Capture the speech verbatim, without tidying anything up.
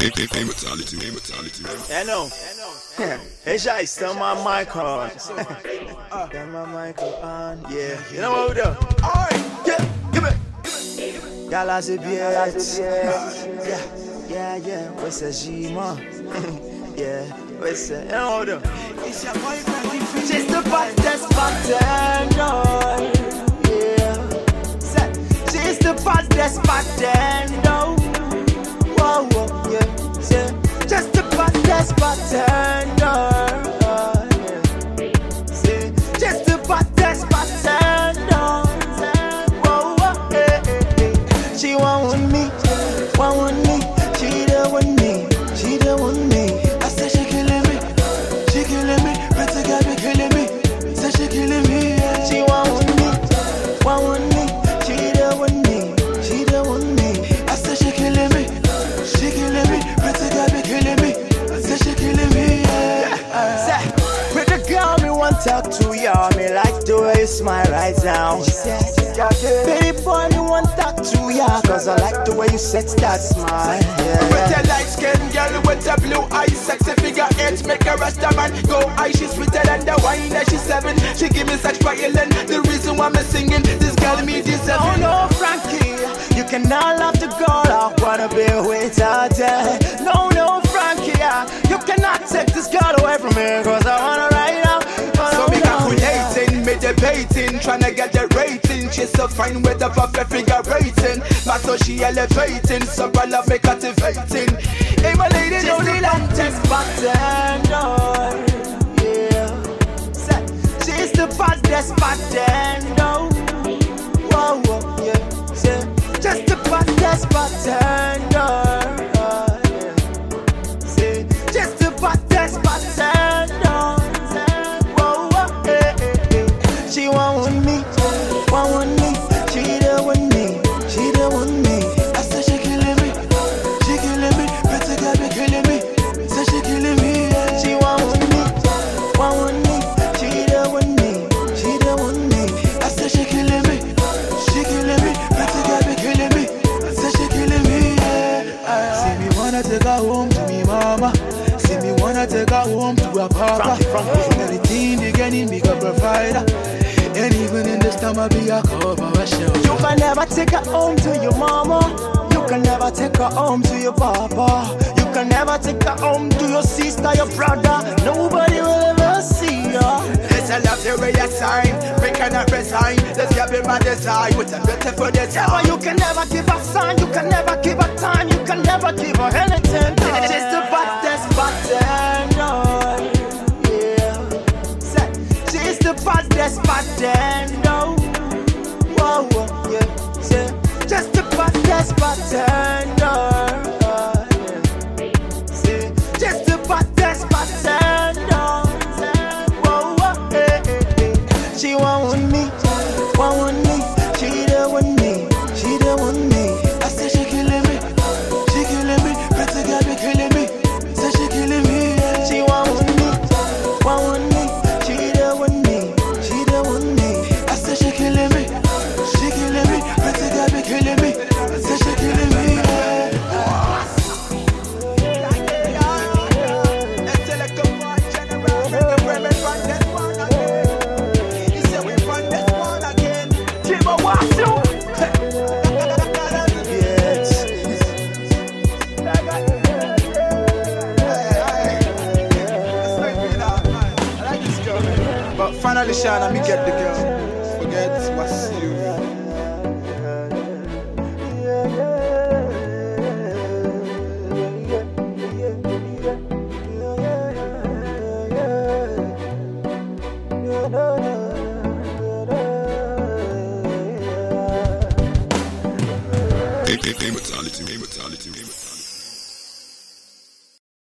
Immortality, immortality. I know. Hey, Shy, still my mic on. Still my mic on, yeah. You know what we do? Alright, yeah, give it. Y'all as a bitch. Yeah, yeah, yeah. What's a G-man? Yeah, what's a, you know what we do? It's your boyfriend. She's the fastest bartender. Yeah. She's the fastest bartender. Whoa, whoa, yeah. Just the fastest bartender. Uh, yeah. See, just the fastest bartender. Whoa, whoa, hey, hey, hey. She want with me, want with me. She there with me, she there with me. I said she killing me, she killing me. Better girl be killing me, say she killing me. Yeah. She want with me, want with me. She there with me, she there with me. I said she killing me, she killing me. Better girl be killing me. Talk to ya, me like the way you smile right now. Baby boy, me want talk to ya, cause I like the way you set that smile. Yeah, with a light skin girl with a blue eyes, sexy figure eight, make a rasta man go high. She's sweeter than the wine that she's seven. She give me such violin. The reason why I'm singing, this girl me deserve. Oh no, Frankie, you cannot love the girl I wanna be with her day. No, no, Frankie, you cannot take this girl away from me, cause I wanna ride out. So me calculating, me debating, tryna get the rating. She's so fine with the perfect figure rating. My so she elevating, so I love me captivating. Hey my lady, she's no the fastest bartender. Yeah, she's the fastest bartender. Whoa, whoa, yeah, say, just the fastest bartender. Uh, yeah. Say, just the fastest bartender. She want with me, want with me. She there with me, she there with me. I said she killing me, she killing me. Better girl be killing me, say she killing me. Yeah. She want with me, want with me. She there with me, she there with me. I said she killing me, she killing me. Better girl be killing me, say she killing me. Yeah. See me wanna take her home to me mama. See me wanna take her home to her papa. Everything they get in, me go provider. And even in this time I be a cover a show. You can never take her home to your mama. You can never take her home to your papa. You can never take her home to your sister, your brother. Nobody will ever see her. It's a love the way you sign. We cannot resign. Let's get me my design with a beautiful design. Never, you can never give her sign. You can never give her time. You can never give her anything. It's the fastest bartender. She's the fastest bartender. Whoa, whoa, yeah, say, just the fastest bartender. Uh, yeah. Say, just the fastest bartender. Whoa, whoa, hey, hey, hey. She want with me, want with me. She there with me, she there with me. I say she killing me, she killing me. Better girl be killing me, say she killing me. Yeah. She want with me, want with me. Killing me, say she killing me. But finally, Shana, me get the girl. Forget what's you. Immortality, immortality.